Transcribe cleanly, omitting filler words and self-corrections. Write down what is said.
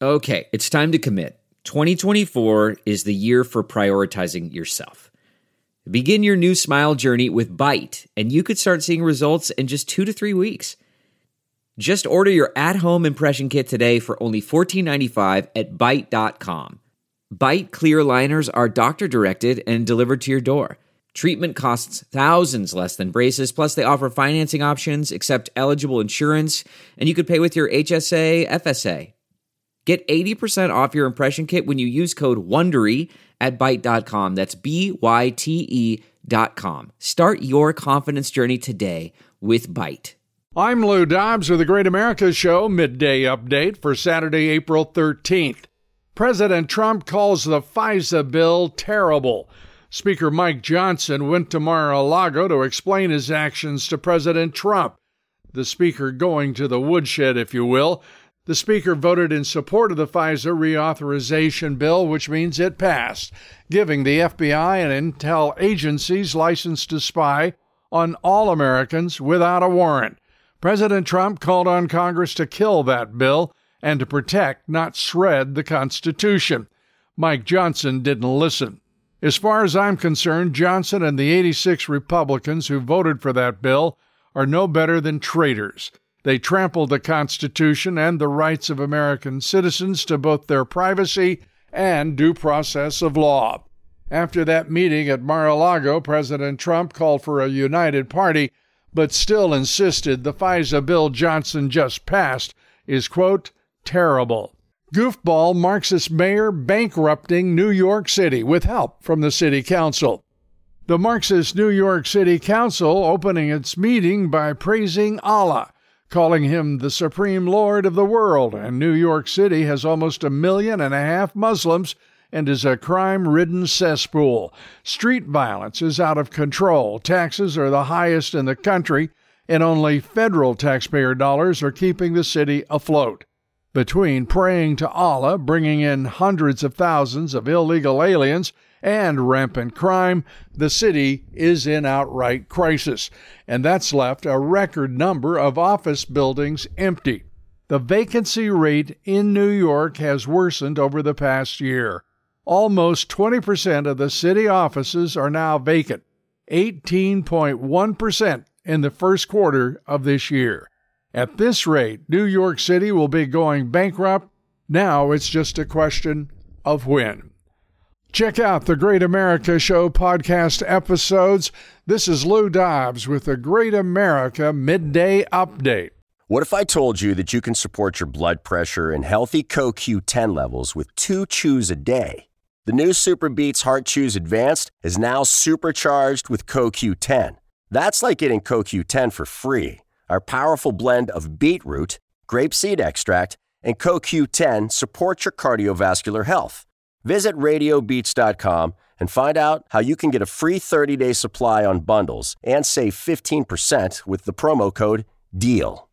Okay, it's time to commit. 2024 is the year for prioritizing yourself. Begin your new smile journey with Byte, and you could start seeing results in just 2 to 3 weeks. Just order your at-home impression kit today for only $14.95 at Byte.com. Byte clear liners are doctor-directed and delivered to your door. Treatment costs thousands less than braces, plus they offer financing options, accept eligible insurance, and you could pay with your HSA, FSA. Get 80% off your impression kit when you use code WONDERY at Byte.com. That's BYTE.com. Start your confidence journey today with Byte. I'm Lou Dobbs with the Great America Show Midday Update for Saturday, April 13th. President Trump calls the FISA bill terrible. Speaker Mike Johnson went to Mar-a-Lago to explain his actions to President Trump. The speaker going to the woodshed, if you will. The speaker voted in support of the FISA reauthorization bill, which means it passed, giving the FBI and intel agencies license to spy on all Americans without a warrant. President Trump called on Congress to kill that bill and to protect, not shred, the Constitution. Mike Johnson didn't listen. As far as I'm concerned, Johnson and the 86 Republicans who voted for that bill are no better than traitors. They trampled the Constitution and the rights of American citizens to both their privacy and due process of law. After that meeting at Mar-a-Lago, President Trump called for a united party, but still insisted the FISA bill Johnson just passed is, quote, terrible. Goofball Marxist mayor bankrupting New York City with help from the city council. The Marxist New York City Council opening its meeting by praising Allah, calling him the Supreme Lord of the world, and New York City has almost 1.5 million Muslims and is a crime-ridden cesspool. Street violence is out of control, taxes are the highest in the country, and only federal taxpayer dollars are keeping the city afloat. Between praying to Allah, bringing in hundreds of thousands of illegal aliens, and rampant crime, the city is in outright crisis, and that's left a record number of office buildings empty. The vacancy rate in New York has worsened over the past year. Almost 20% of the city offices are now vacant, 18.1% in the first quarter of this year. At this rate, New York City will be going bankrupt. Now it's just a question of when. Check out the Great America Show podcast episodes. This is Lou Dobbs with the Great America Midday Update. What if I told you that you can support your blood pressure and healthy CoQ10 levels with 2 chews a day? The new Super Beats Heart Chews Advanced is now supercharged with CoQ10. That's like getting CoQ10 for free. Our powerful blend of beetroot, grapeseed extract, and CoQ10 supports your cardiovascular health. Visit RadioBeats.com and find out how you can get a free 30-day supply on bundles and save 15% with the promo code DEAL.